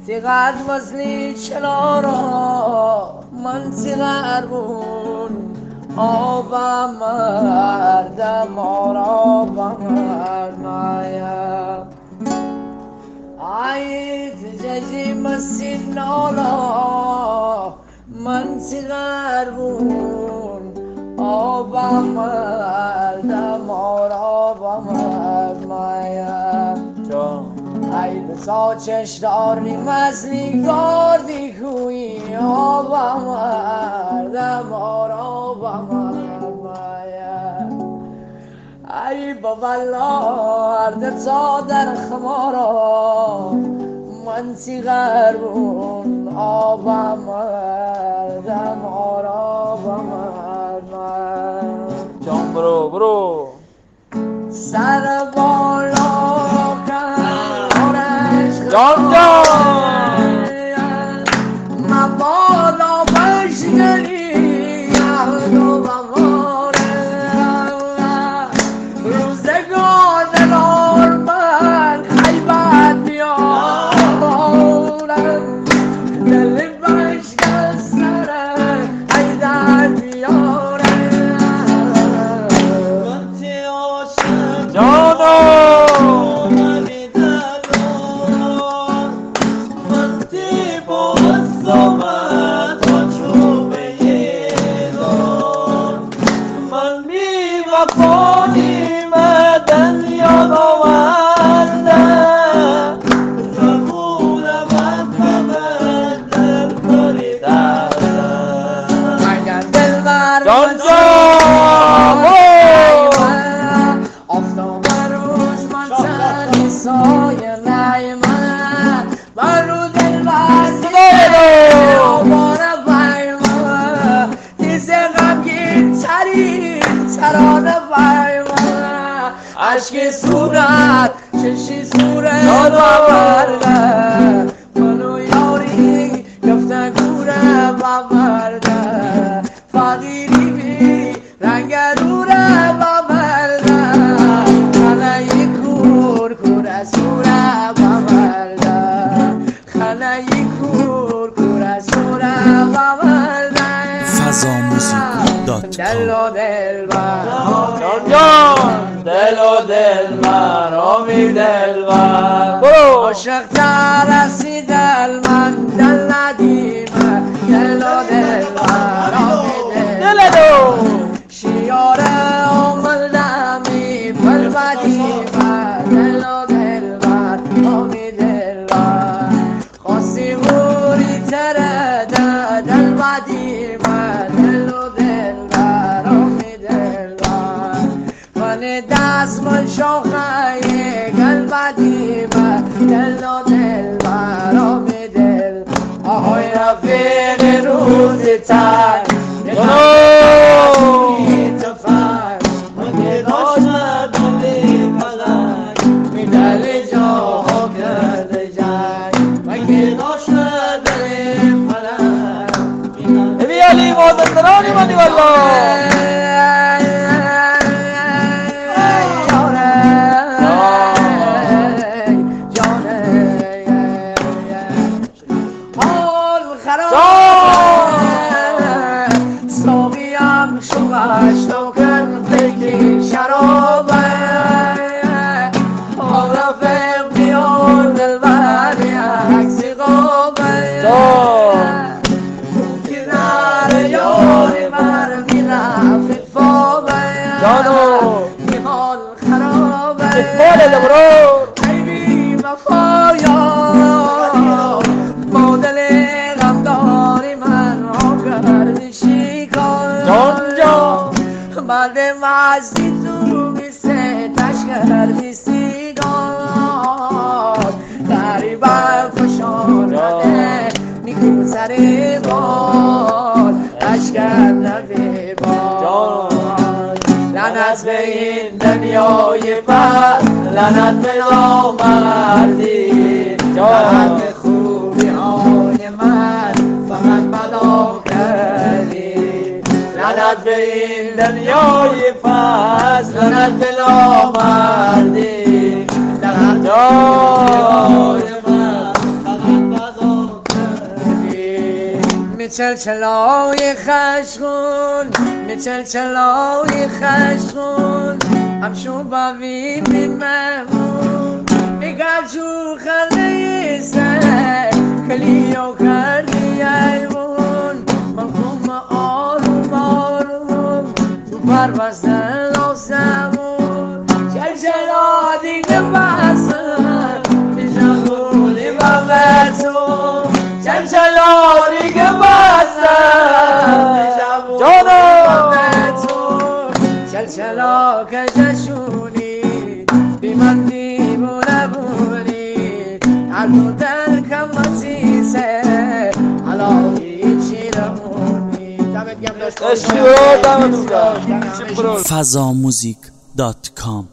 تقد وصلی چلارا من تقربون آبم مردم آرا بمرد مایا عید جزی مسین نالا من تقربون آبم مردم آرا بمرد مایا ای بسا چشداری مزلی گاردی کوی آبا مردم آرا بمرد مایا ای بابلا اردت زادر خمارا من تیغربون آبا مردم آرا بمرد مایا جان برو سر بالا جان مبادا بشگلی یهد و بماره روزگار دلار من خیبت بیارم دل بشگل سره حیدر بیاره من تی عاشق عشق صورت چشی صورت ببرده منو یاری گفتن کوره ببرده فقیری بی رنگ روره ببرده خلایی کور کوره سوره ببرده خلایی کور کوره سوره ببرده فضاموزیک.com دل و دلبر دل و دلبر آمی دلبر عاشق ترسی دل من دل ندیمه دل و دلبر آمی دلبر شیاره آمدمی پل بدیمه دل و دلبر آمی دلبر خواستی بوری تره دل بدیمه دل و دلبر آمی دلبر من دست من شاخه گل بدیمه دل و دلبر آمی دل آهای رفیق روز تر مانی والله بعد مزدی تو میسه تشکر سیگار قریبا خوشانده نیکو سر بار تشکر نبی بار لعنت به این دنیای بد لعنت به نامردی لعنت به خوبی های من فقط بلا کردی لعنت به این دنیای پس لعنت به نامردی لعنت به خوبی های من فقط بلا چلچلای خشخون چلچلای خشخون همشون باوید ممنون اگر جو خلی سر کلیو کردی ایمون مفهوم آروم آروم تو پروازن آسمون چلچلا دیگه بسن نشغولی بغتون چلچلا دیگه بسن چلچلا که جشونی بی من دیمونه بونی علو در کمتیسه حالا هیچی نمونی فضاموزیک.com